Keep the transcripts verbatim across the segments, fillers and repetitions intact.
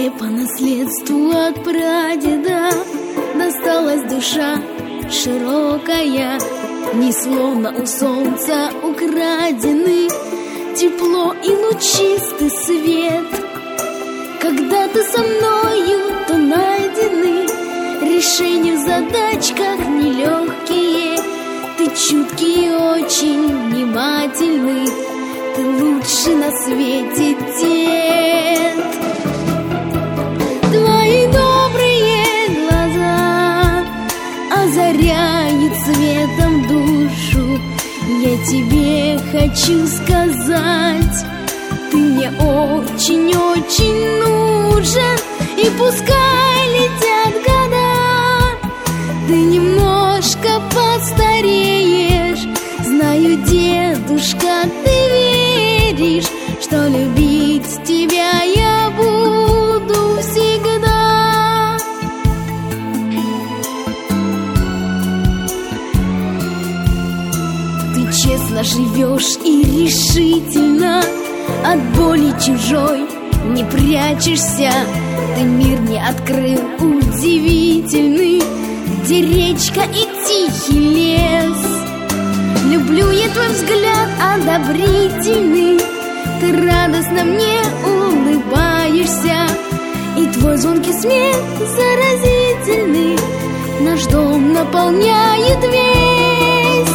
Тебе по наследству от прадеда досталась душа широкая, не словно у солнца украдены тепло и лучистый свет. Когда ты со мною, то найдены решения в задачках нелегкие. Ты чуткий и очень внимательный, ты лучший на свете дед. Твои добрые глаза озаряют светом душу. Я тебе хочу сказать, ты мне очень-очень нужен. И пускай летят года, ты немножко постареешь. Знаю, дедушка, ты веришь, что любить тебя я буду всегда. Ты честно живешь и решительно от боли чужой не прячешься. Ты мир не открыл удивительный, где речка и тихий лес. Люблю я твой взгляд одобрительный, ты радостно мне улыбаешься, и твой звонкий смех заразительный наш дом наполняет весь.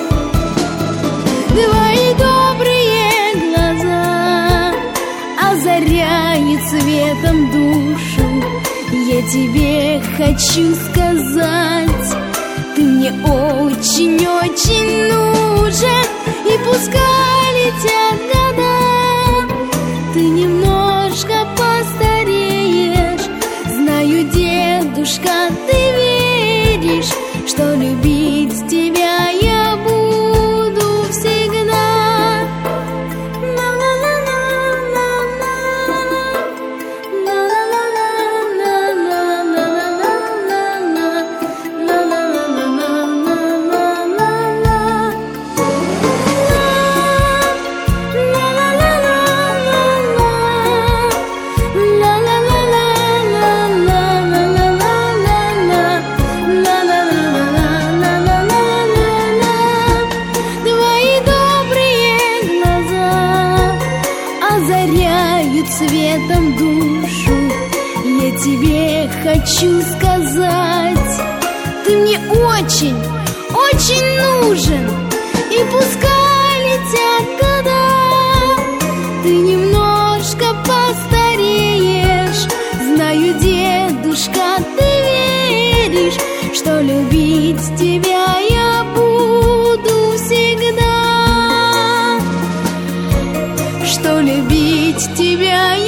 Твои добрые глаза озаряют светом душу. Я тебе хочу сказать, ты мне очень-очень нужен. И пускай летят года, ты немножко постареешь. Знаю, дедушка, ты веришь, что любить тебя я буду всегда. Светом душу. Я тебе хочу сказать, ты мне очень, очень нужен. И пускай летят года, ты немножко постареешь. Знаю, дедушка, ты веришь, что любить тебя я буду всегда. Что любить тебя я